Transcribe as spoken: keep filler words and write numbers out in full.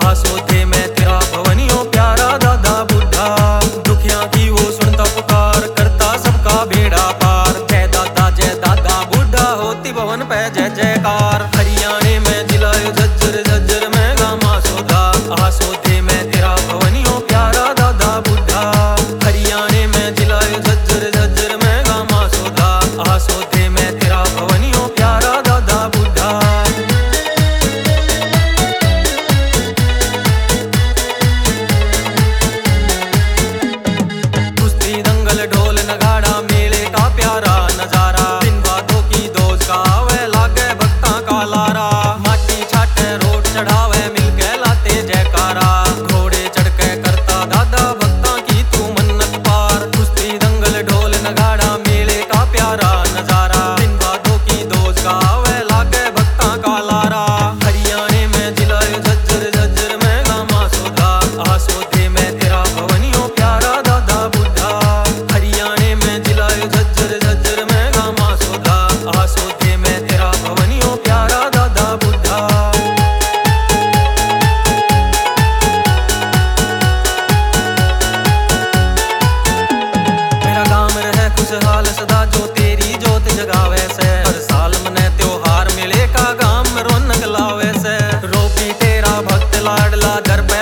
आसोते में तेरा भवनियों प्यारा दादा बुढ़ा, दुखिया की वो सुनता पुकार, करता सबका बेड़ा पार। जय दादा जय दादा बुढ़ा, होती भवन पे जय जयकार। हरियाणे में जिला झज्जर, झज्जर में गामा सोधा, आसोते में तेरा भवनियों प्यारा दादा बुढ़ा। हरियाणे में जिला झज्जर, झज्जर में गामा सोधा, आसोते में तेरा भवनियों प्यारा दादा बुढ़ा। कुश्ती दंगल ढोल नगाड़ा मेले का प्यारा नजारा, दिन बातों की दोष का आवे लागे भक्ता का लारा। माटी छाटे रोड चढ़ावे मिलके लाते जयकारा, घोड़े चढ़ के करता दादा भक्ता की तू मन्नत पार। कुश्ती दंगल ढोल नगाड़ा मेले का प्यारा नजारा, दिन बातों की दोष का आवे लागे भक्ता का लारा। हरियाणे में जिला झज्जर, झज्जर में गामा सोधा, आसोते में तेरा भवनियों प्यारा दादा बुढ़ा। हरियाणे में जिला झज्जर, झज्जर में गामा सोधा, आसोते में तेरा भवनियों प्यारा दादा बुढ़ा। मेरा गाँव रहे खुशहाल सदा, जो तेरी जोत जगावे से। हर साल मने त्योहार मेले का गाँव में रौनक लावे से। रोपी तेरा भक्त लाडला, दर पे